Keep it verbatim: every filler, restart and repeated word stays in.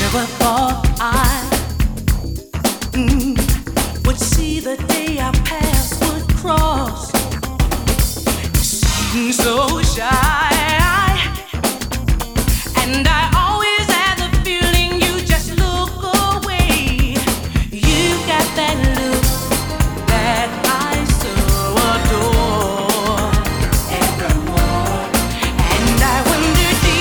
Never thought I mm, would see the day our paths would cross. You seem so shy, and I